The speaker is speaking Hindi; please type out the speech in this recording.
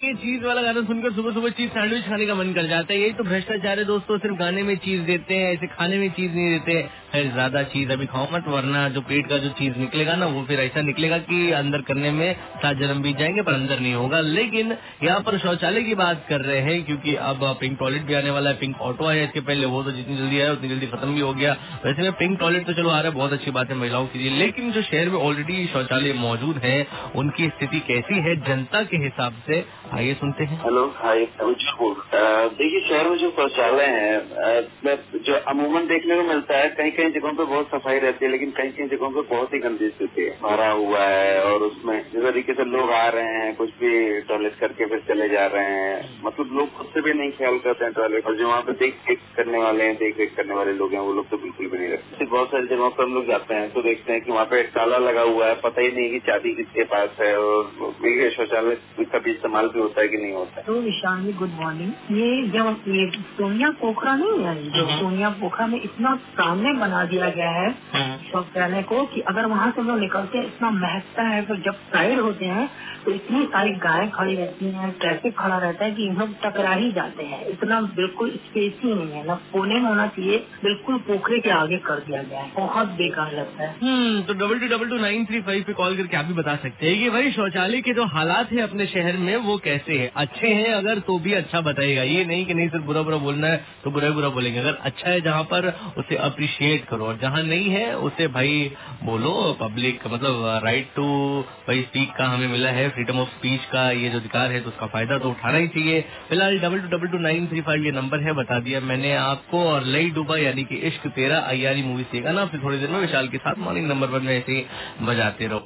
ये चीज वाला गाना सुनकर सुबह सुबह चीज सैंडविच खाने का मन कर जाता है। यही तो भ्रष्टाचार है दोस्तों, सिर्फ गाने में चीज देते हैं, ऐसे खाने में चीज नहीं देते। खैर ज्यादा चीज अभी खाओ मत, वरना जो पेट का जो चीज निकलेगा ना वो फिर ऐसा निकलेगा कि अंदर करने में 7 जन्म बीत जाएंगे पर अंदर नहीं होगा। लेकिन यहाँ पर शौचालय की बात कर रहे हैं क्योंकि अब पिंक टॉयलेट भी आने वाला है। पिंक ऑटो आया इसके पहले, वो तो जितनी जल्दी आया उतनी जल्दी खत्म भी हो गया। वैसे में पिंक टॉयलेट तो चलो आ रहा है, बहुत अच्छी बात है महिलाओं के लिए। लेकिन जो शहर में ऑलरेडी शौचालय मौजूद है उनकी स्थिति कैसी है जनता के हिसाब से, आइए सुनते हैं। हेलो, हाय, देखिए शहर में जो शौचालय है जो अमूमन देखने को मिलता है, कहीं कहीं जगहों पे बहुत सफाई रहती है, लेकिन कहीं कहीं जगहों पे बहुत ही गंदी स्थिति है, भरा हुआ है। और उसमें जिस तरीके से लोग आ रहे हैं कुछ भी टॉयलेट करके फिर चले जा रहे हैं, मतलब लोग खुद से भी नहीं ख्याल करते हैं टॉयलेट। और जो वहाँ पे देख रेख करने वाले हैं, देख रेख करने वाले लोग हैं, वो लोग तो बिल्कुल भी नहीं रखते। बहुत सारी जगहों पर हम लोग जाते हैं तो देखते हैं कि वहाँ पे ताला लगा हुआ है, पता ही नहीं कि चाबी किसके पास है, और शौचालय का भी इस्तेमाल भी होता है कि नहीं होता है। तो विशाल, गुड मॉर्निंग। ये जब ये सोनिया पोखरा नहीं है, जो सोनिया पोखरा में इतना सामने बना दिया गया है शौचालय को कि अगर वहाँ से लोग निकलते हैं इतना महकता है, फिर जब साइड होते हैं तो इतनी सारी गायें खड़ी रहती हैं, ट्रैफिक खड़ा रहता है कि इन लोग टकरा ही जाते हैं। इतना बिल्कुल स्पेस ही नहीं है, ना कोने में होना चाहिए, बिल्कुल पोखरे के आगे कर दिया गया है, बहुत बेकार लगता है। तो 22222935 पे कॉल करके आप भी बता सकते हैं कि भाई शौचालय के जो हालात है अपने शहर में वो कैसे है। अच्छे हैं अगर तो भी अच्छा बताइएगा, ये नहीं कि नहीं सिर्फ बुरा बुरा बोलना है तो बुरा बुरा बोलेंगे। अगर अच्छा है जहाँ पर उसे अप्रिशिएट करो, और जहाँ नहीं है उसे भाई बोलो। पब्लिक मतलब राइट टू भाई स्पीक का हमें मिला है, फ्रीडम ऑफ स्पीच का ये जो अधिकार है तो उसका फायदा तो उठाना ही चाहिए। फिलहाल 22222935 ये नंबर है, बता दिया मैंने आपको। और लई डूबा यानी कि इश्क तेरा अय्यारी मूवी से गाना फिर थोड़ी देर में विशाल के साथ मॉर्निंग नंबर पर में ऐसे ही बजाते रहो।